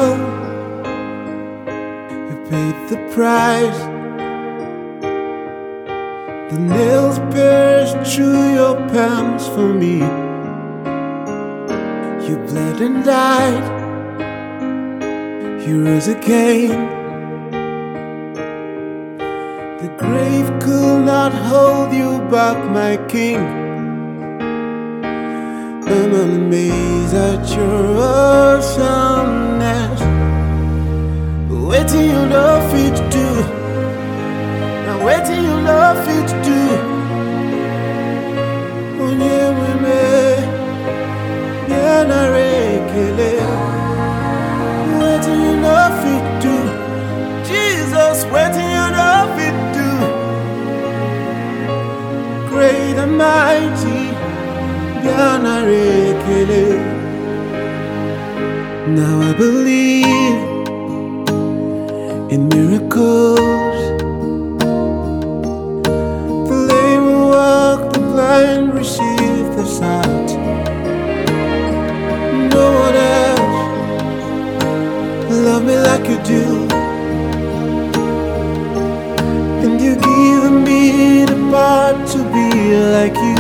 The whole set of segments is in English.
now. You paid the price. The nails pierced through your palms for me. You bled and died. You rose again. The grave could not hold you back, my king. I'm amazed at your awesomeness. Wait till you know fit to do. Now wait till you know fit to do. Onye weme, yana rekele. Wait till you know fit to do. Jesus, wait till you know fit to do. Great and mighty. Now I believe in miracles. The lame walk, the blind receive the sight. No one else love me like you do. And you give me the part to be like you.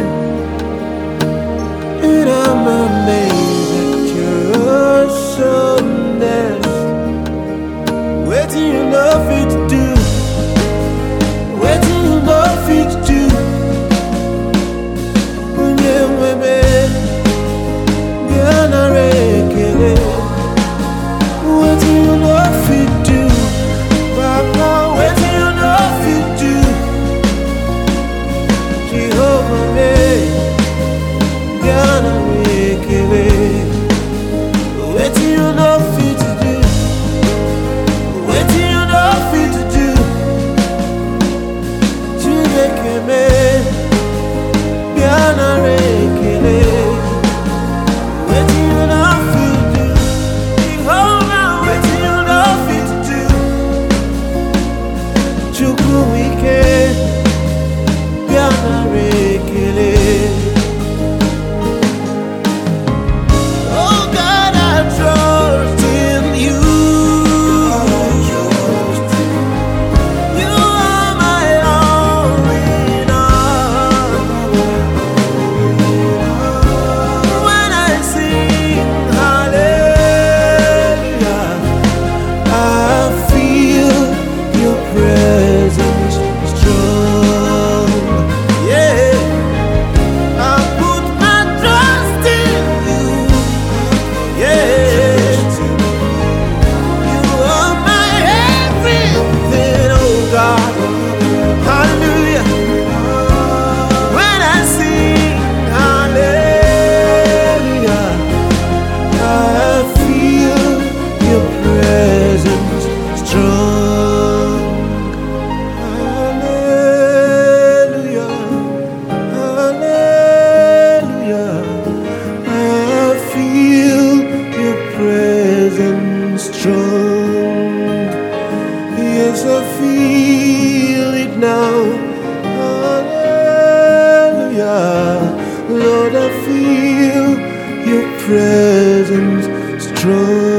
And I'm amazed at your awesomeness. Wait till you know fit to do. Wait till you know fit to do. Unye weme, yana rekele. Wait till you know fit to do. Papa, wait till you know fit to do. Jehovah me. Wait till you know fit to do. Wait till you know fit to do. Chideke me, yana rekele. Wait till you know fit to do. Jehovah, wait till you know fit to do. Chukwu wike, yana rekele. Strong. Yes, I feel it now. Hallelujah. Lord, I feel your presence strong.